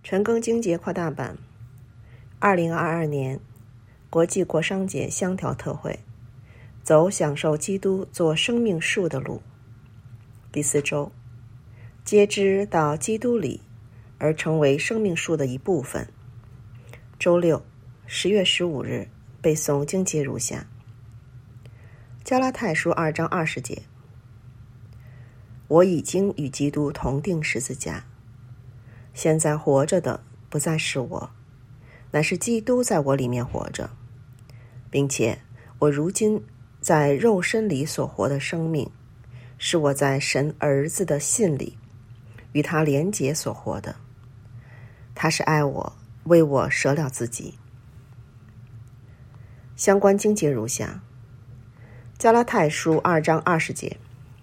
陈庚经节扩大版2022年国际国商节香调特惠，走享受基督做生命树的路。第4周，接枝到基督里，而成为生命树的一部分。周六，10月15日，背诵经节如下：加拉太书2章20节，我已经与基督同定十字架，现在活着的不再是我，乃是基督在我里面活着，并且我如今在肉身里所活的生命，是我在神儿子的信里与他连结所活的。他是爱我，为我舍了自己。相关经节如下：加拉太书2章20节，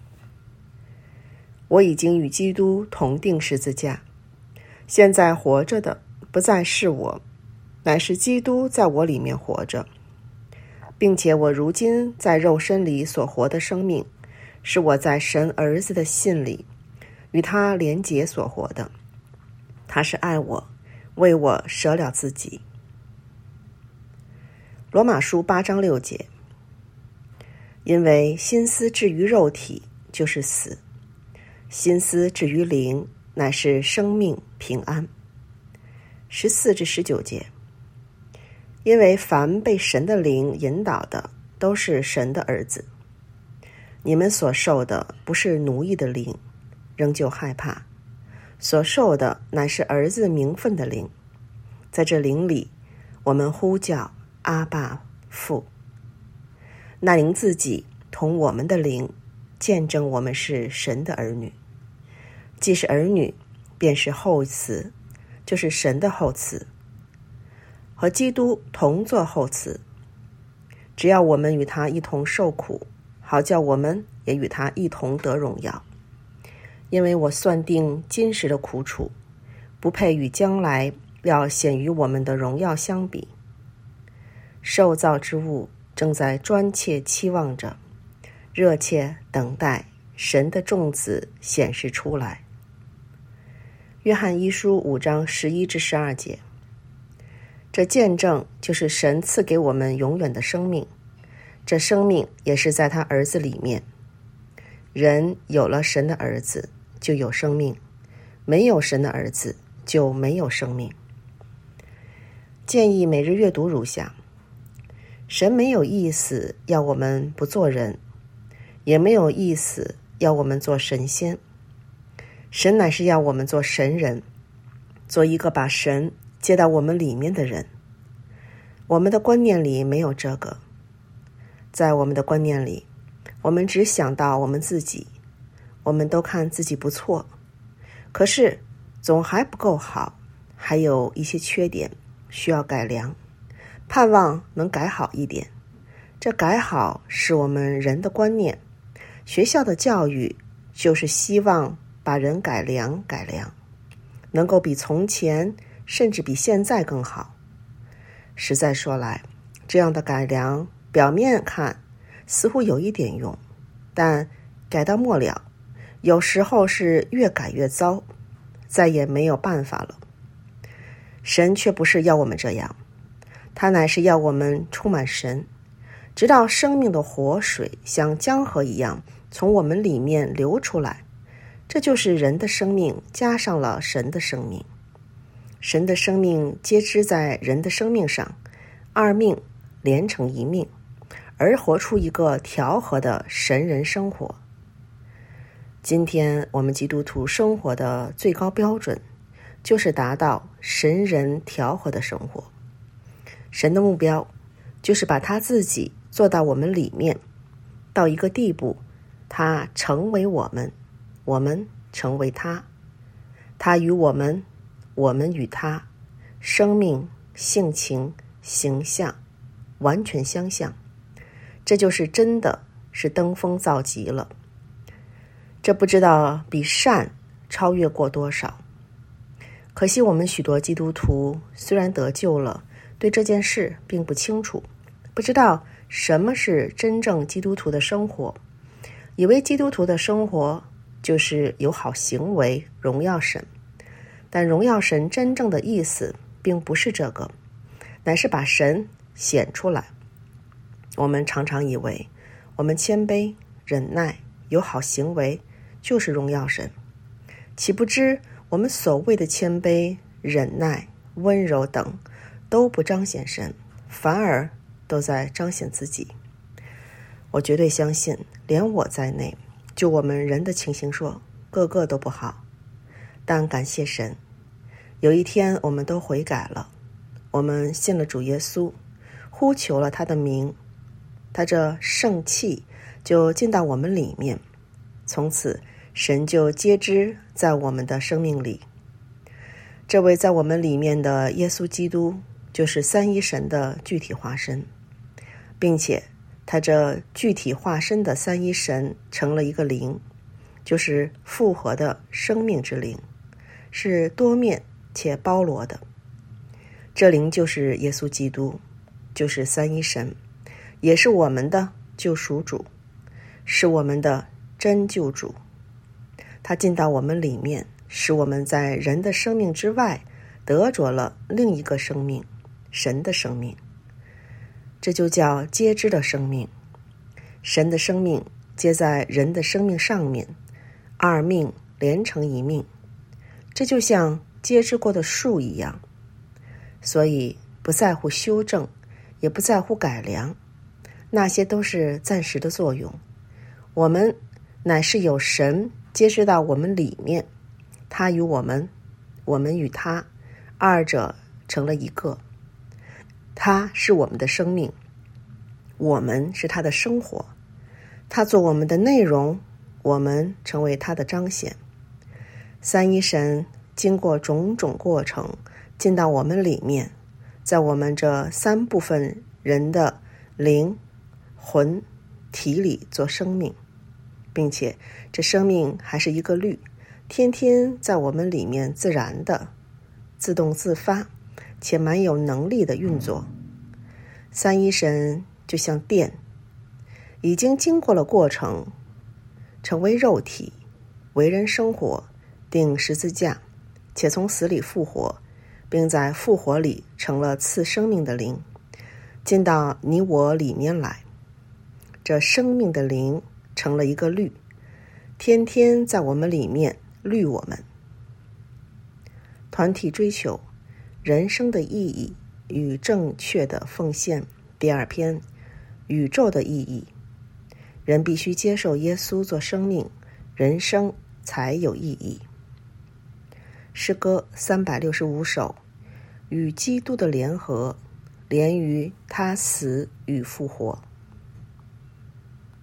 我已经与基督同定十字架，现在活着的不再是我，乃是基督在我里面活着，并且我如今在肉身里所活的生命，是我在神儿子的信里与他连结所活的。他是爱我，为我舍了自己。罗马书8章6节，因为心思置于肉体就是死，心思置于灵乃是生命平安。14至19节，因为凡被神的灵引导的，都是神的儿子。你们所受的不是奴役的灵，仍旧害怕；所受的乃是儿子名分的灵。在这灵里，我们呼叫阿爸父。那灵自己同我们的灵见证我们是神的儿女。既是儿女，便是后嗣，就是神的后嗣，和基督同作后嗣。只要我们与他一同受苦，好叫我们也与他一同得荣耀。因为我算定今时的苦楚，不配与将来要显于我们的荣耀相比。受造之物正在专切期望着，热切等待神的众子显示出来。约翰一书5章11至12节，这见证就是神赐给我们永远的生命，这生命也是在他儿子里面。人有了神的儿子，就有生命；没有神的儿子，就没有生命。建议每日阅读如下：神没有意思要我们不做人，也没有意思要我们做神仙。神乃是要我们做神人，做一个把神接到我们里面的人。我们的观念里没有这个，在我们的观念里，我们只想到我们自己，我们都看自己不错，可是总还不够好，还有一些缺点需要改良，盼望能改好一点。这改好是我们人的观念，学校的教育就是希望把人改良，能够比从前甚至比现在更好。实在说来，这样的改良表面看似乎有一点用，但改到末了，有时候是越改越糟，再也没有办法了。神却不是要我们这样，他乃是要我们充满神，直到生命的活水像江河一样从我们里面流出来。这就是人的生命加上了神的生命，神的生命接枝在人的生命上，二命连成一命，而活出一个调和的神人生活。今天我们基督徒生活的最高标准，就是达到神人调和的生活。神的目标就是把他自己做到我们里面，到一个地步，他成为我们，我们成为他，他与我们，我们与他，生命、性情、形象完全相像。这就是真的是登峰造极了。这不知道比善超越过多少。可惜我们许多基督徒虽然得救了，对这件事并不清楚，不知道什么是真正基督徒的生活，以为基督徒的生活就是有好行为荣耀神， 但荣耀神真正的意思并不是这个，乃是把神显出来。我们常常以为我们谦卑、忍耐、有好行为就是荣耀神，岂不知我们所谓的谦卑、忍耐、温柔等都不彰显神，反而都在彰显自己。我绝对相信，连我在内，就我们人的情形说，个个都不好。但感谢神，有一天我们都悔改了，我们信了主耶稣，呼求了他的名，他这圣气就进到我们里面，从此神就接枝在我们的生命里。这位在我们里面的耶稣基督，就是三一神的具体化身，并且他这具体化身的三一神成了一个灵，就是复活的生命之灵，是多面且包罗的。这灵就是耶稣基督，就是三一神，也是我们的救赎主，是我们的真救主。他进到我们里面，使我们在人的生命之外得着了另一个生命，神的生命。这就叫接枝的生命。神的生命接在人的生命上面，二命连成一命，这就像接枝过的树一样。所以不在乎修正，也不在乎改良，那些都是暂时的作用。我们乃是有神接枝到我们里面，他与我们，我们与他，二者成了一个。他是我们的生命，我们是他的生活，他做我们的内容，我们成为他的彰显。三一神经过种种过程进到我们里面，在我们这三部分人的灵、魂、体里做生命，并且这生命还是一个律，天天在我们里面自然的自动自发且蛮有能力的运作。三一神就像电，已经经过了过程，成为肉体，为人生活，钉十字架，且从死里复活，并在复活里成了赐生命的灵，进到你我里面来。这生命的灵成了一个律，天天在我们里面律我们。团体追求人生的意义与正确的奉献，第二篇，宇宙的意义。人必须接受耶稣做生命，人生才有意义。诗歌365首，与基督的联合，连于他死与复活。